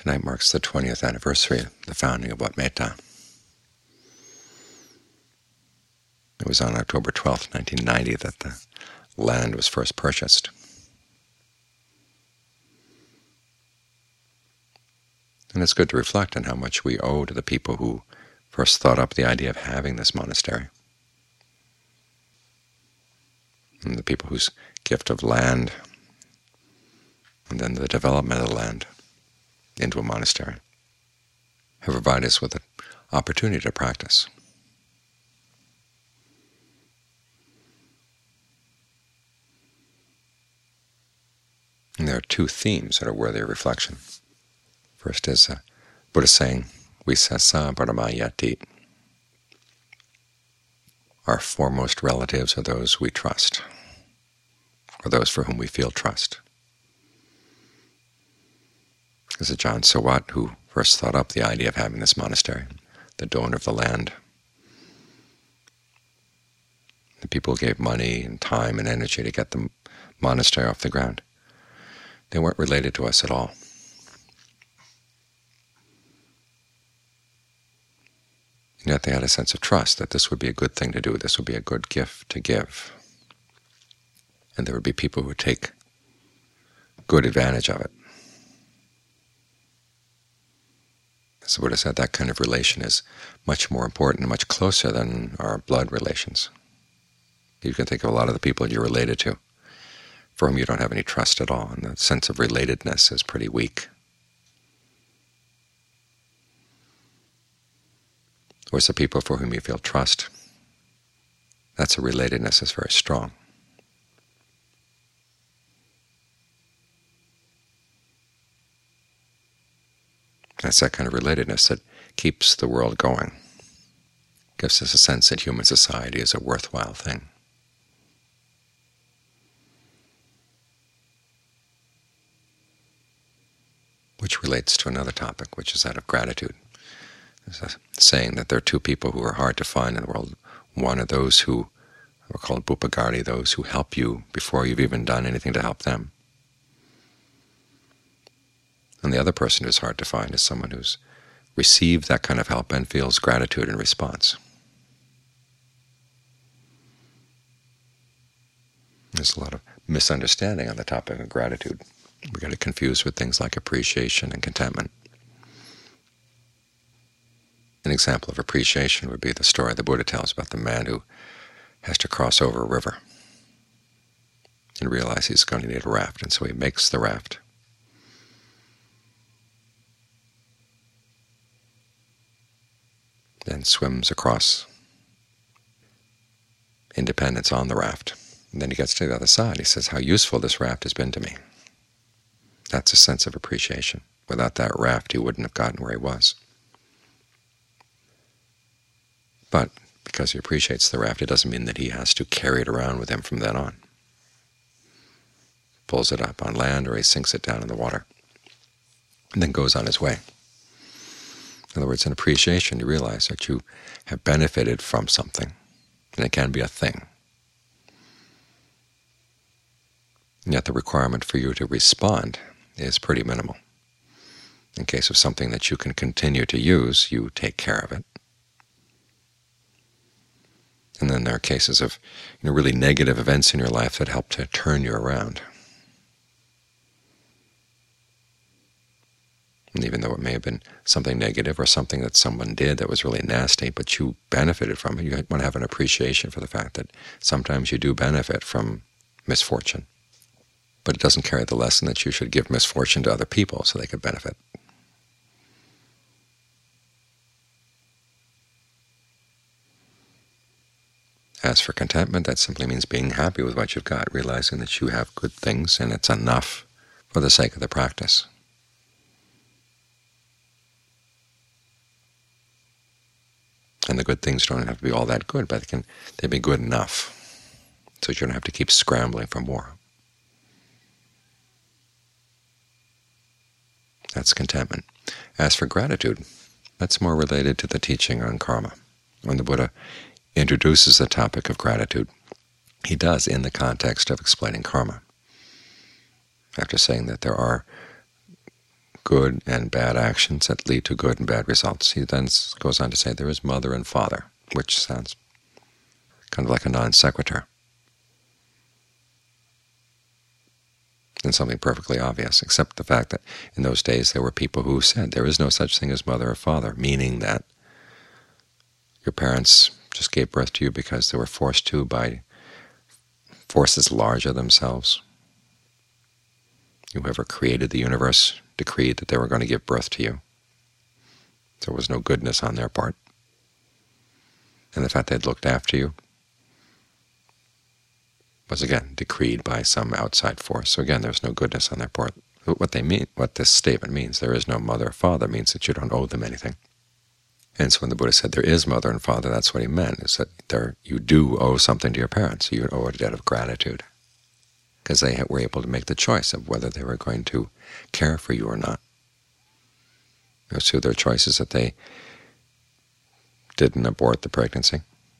Tonight marks the 20th anniversary of the founding of Wat Metta. It was on October 12, 1990 that the land was first purchased. And it's good to reflect on how much we owe to the people who first thought up the idea of having this monastery, and the people whose gift of land and then the development of the land into a monastery have provided us with an opportunity to practice. And there are two themes that are worthy of reflection. First is Buddha saying, "Visesa Paramayati." Our foremost relatives are those we trust, or those for whom we feel trust. This is John Sawat, who first thought up the idea of having this monastery, the donor of the land. The people who gave money and time and energy to get the monastery off the ground, they weren't related to us at all. And yet they had a sense of trust that this would be a good thing to do, this would be a good gift to give, and there would be people who would take good advantage of it. As the Buddha said, that kind of relation is much more important and much closer than our blood relations. You can think of a lot of the people you're related to for whom you don't have any trust at all, and the sense of relatedness is pretty weak. Whereas the people for whom you feel trust, that's a relatedness is very strong. That's that kind of relatedness that keeps the world going, gives us a sense that human society is a worthwhile thing. Which relates to another topic, which is that of gratitude. There's a saying that there are two people who are hard to find in the world. One are those who are called Bupagardi, those who help you before you've even done anything to help them. And the other person who's hard to find is someone who's received that kind of help and feels gratitude in response. There's a lot of misunderstanding on the topic of gratitude. We get it confused with things like appreciation and contentment. An example of appreciation would be the story the Buddha tells about the man who has to cross over a river and realize he's going to need a raft, and so he makes the raft. Then swims across Independence on the raft. And then he gets to the other side. He says, "How useful this raft has been to me." That's a sense of appreciation. Without that raft, he wouldn't have gotten where he was. But because he appreciates the raft, it doesn't mean that he has to carry it around with him from then on. Pulls it up on land, or he sinks it down in the water, and then goes on his way. In other words, in appreciation, you realize that you have benefited from something, and it can be a thing. And yet the requirement for you to respond is pretty minimal. In case of something that you can continue to use, you take care of it. And then there are cases of really negative events in your life that help to turn you around. And even though it may have been something negative or something that someone did that was really nasty, but you benefited from it, you want to have an appreciation for the fact that sometimes you do benefit from misfortune. But it doesn't carry the lesson that you should give misfortune to other people so they could benefit. As for contentment, that simply means being happy with what you've got, realizing that you have good things and it's enough for the sake of the practice. And the good things don't have to be all that good, but they be good enough so that you don't have to keep scrambling for more. That's contentment. As for gratitude, that's more related to the teaching on karma. When the Buddha introduces the topic of gratitude, he does in the context of explaining karma. After saying that there are good and bad actions that lead to good and bad results. He then goes on to say there is mother and father, which sounds kind of like a non sequitur, and something perfectly obvious, except the fact that in those days there were people who said there is no such thing as mother or father, meaning that your parents just gave birth to you because they were forced to by forces larger themselves. Whoever created the universe decreed that they were going to give birth to you. There was no goodness on their part. And the fact they'd looked after you was again decreed by some outside force. So again, there's no goodness on their part. What this statement means, there is no mother or father, means that you don't owe them anything. And so when the Buddha said there is mother and father, that's what he meant, is that you do owe something to your parents. You owe a debt of gratitude, because they were able to make the choice of whether they were going to care for you or not. It was through their choices that they didn't abort the pregnancy,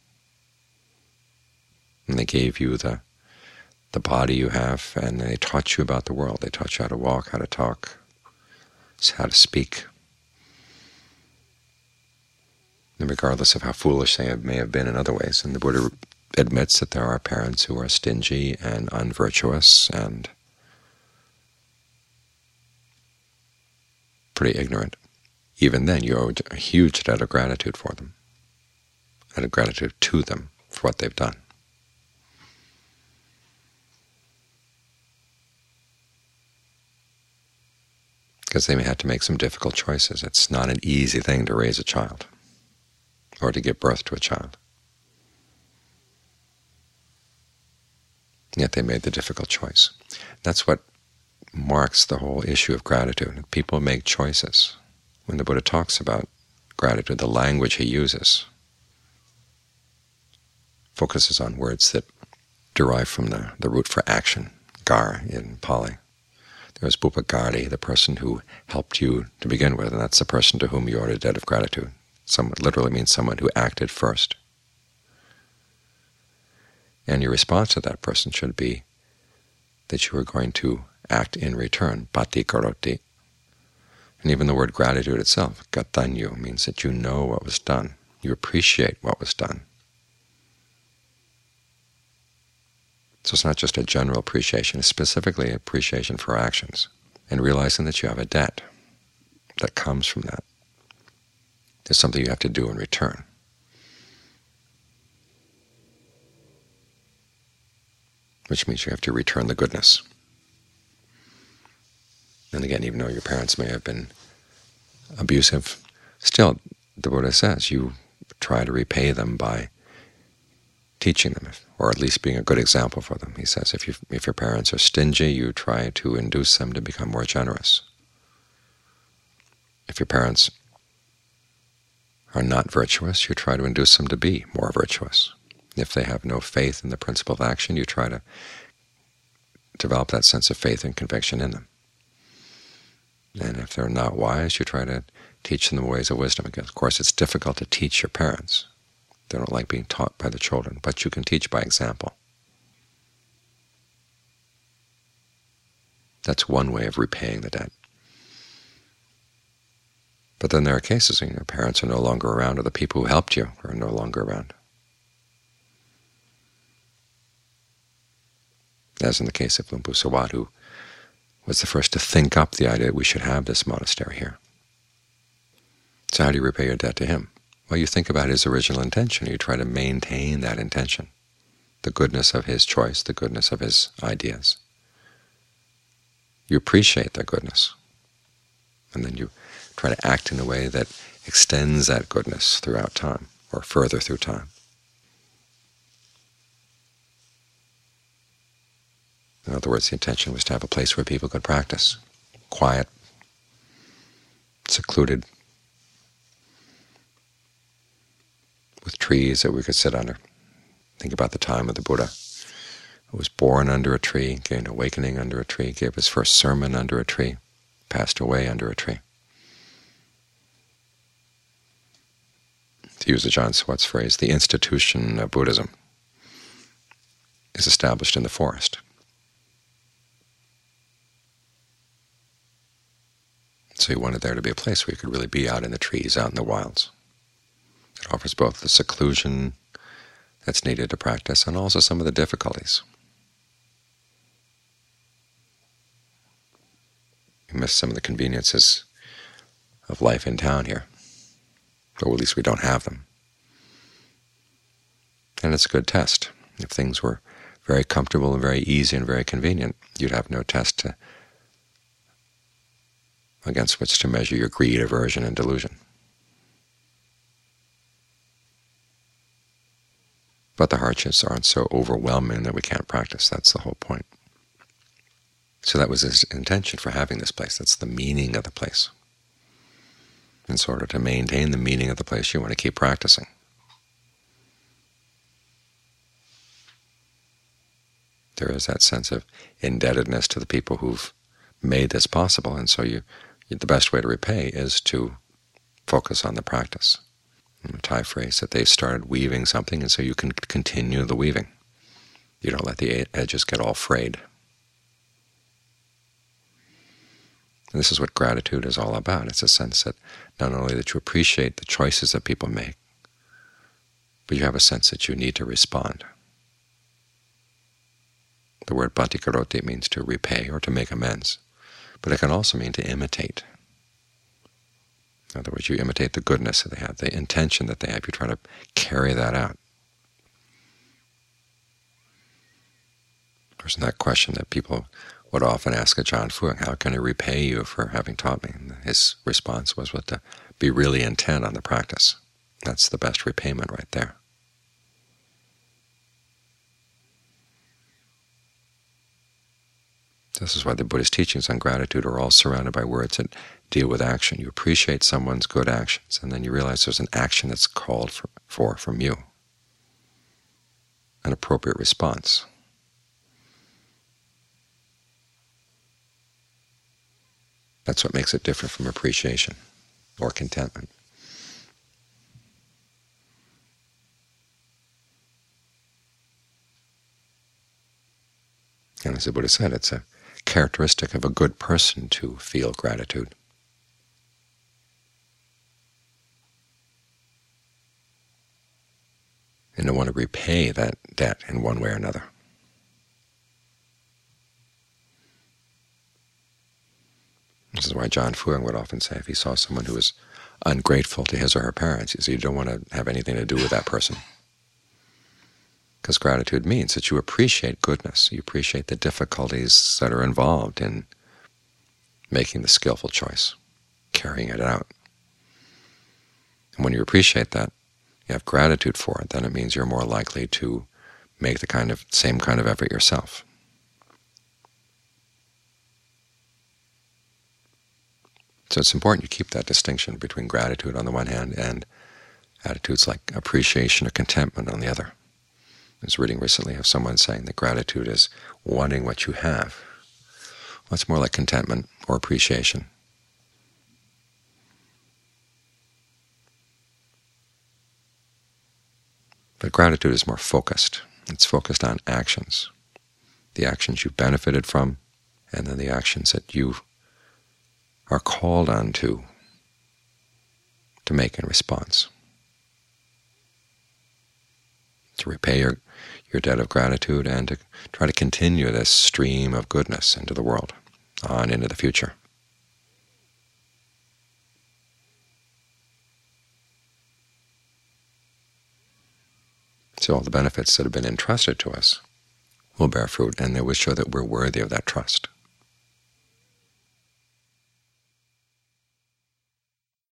and they gave you the body you have, and they taught you about the world. They taught you how to walk, how to talk, how to speak. And regardless of how foolish they may have been in other ways, and the Buddha admits that there are parents who are stingy and unvirtuous and pretty ignorant. Even then, you owe a huge debt of gratitude for them, and of gratitude to them for what they've done. Because they may have to make some difficult choices. It's not an easy thing to raise a child or to give birth to a child. Yet they made the difficult choice. That's what marks the whole issue of gratitude. People make choices. When the Buddha talks about gratitude, the language he uses focuses on words that derive from the root for action, gar in Pali. There's Bupagari, the person who helped you to begin with, and that's the person to whom you owe a debt of gratitude. Someone literally means someone who acted first. And your response to that person should be that you are going to act in return, pati karoti. And even the word gratitude itself, gatanyu, means that you know what was done. You appreciate what was done. So it's not just a general appreciation, it's specifically appreciation for actions, and realizing that you have a debt that comes from that. There's something you have to do in return. Which means you have to return the goodness. And again, even though your parents may have been abusive, still, the Buddha says, you try to repay them by teaching them, or at least being a good example for them. He says if your parents are stingy, you try to induce them to become more generous. If your parents are not virtuous, you try to induce them to be more virtuous. If they have no faith in the principle of action, you try to develop that sense of faith and conviction in them. And if they're not wise, you try to teach them the ways of wisdom. Again, of course, it's difficult to teach your parents. They don't like being taught by the children, but you can teach by example. That's one way of repaying the debt. But then there are cases when your parents are no longer around, or the people who helped you are no longer around. As in the case of Luang Pu Sawat, who was the first to think up the idea that we should have this monastery here. So how do you repay your debt to him? Well, you think about his original intention. You try to maintain that intention, the goodness of his choice, the goodness of his ideas. You appreciate that goodness, and then you try to act in a way that extends that goodness throughout time, or further through time. In other words, the intention was to have a place where people could practice, quiet, secluded, with trees that we could sit under. Think about the time of the Buddha, who was born under a tree, gained awakening under a tree, gave his first sermon under a tree, passed away under a tree. To use Ajaan Sawat's phrase, the institution of Buddhism is established in the forest. So he wanted there to be a place where you could really be out in the trees, out in the wilds. It offers both the seclusion that's needed to practice and also some of the difficulties. We miss some of the conveniences of life in town here, or at least we don't have them. And it's a good test. If things were very comfortable and very easy and very convenient, you'd have no test against which to measure your greed, aversion, and delusion. But the hardships aren't so overwhelming that we can't practice. That's the whole point. So that was his intention for having this place. That's the meaning of the place. In order to maintain the meaning of the place, you want to keep practicing. There is that sense of indebtedness to the people who've made this possible, and so the best way to repay is to focus on the practice. In the Thai phrase that they started weaving something, and so you can continue the weaving. You don't let the edges get all frayed. And this is what gratitude is all about. It's a sense that not only that you appreciate the choices that people make, but you have a sense that you need to respond. The word bhattikaroti means to repay or to make amends, but it can also mean to imitate. In other words, you imitate the goodness that they have, the intention that they have. You try to carry that out. There's that question that people would often ask Ajaan Fuang, how can I repay you for having taught me? And his response was to be really intent on the practice. That's the best repayment right there. This is why the Buddhist teachings on gratitude are all surrounded by words that deal with action. You appreciate someone's good actions, and then you realize there's an action that's called for from you, an appropriate response. That's what makes it different from appreciation or contentment. And as the Buddha said, it's a characteristic of a good person to feel gratitude. And to want to repay that debt in one way or another. This is why Ajaan Fuang would often say if he saw someone who was ungrateful to his or her parents, he said, you don't want to have anything to do with that person. Because gratitude means that you appreciate goodness. You appreciate the difficulties that are involved in making the skillful choice, carrying it out. And when you appreciate that, you have gratitude for it, then it means you're more likely to make the same kind of effort yourself. So it's important you keep that distinction between gratitude on the one hand and attitudes like appreciation or contentment on the other. I was reading recently of someone saying that gratitude is wanting what you have. Well, it's more like contentment or appreciation. But gratitude is more focused. It's focused on actions, the actions you've benefited from, and then the actions that you are called on to make in response. To repay your debt of gratitude and to try to continue this stream of goodness into the world, on into the future. So all the benefits that have been entrusted to us will bear fruit, and they will show that we're worthy of that trust.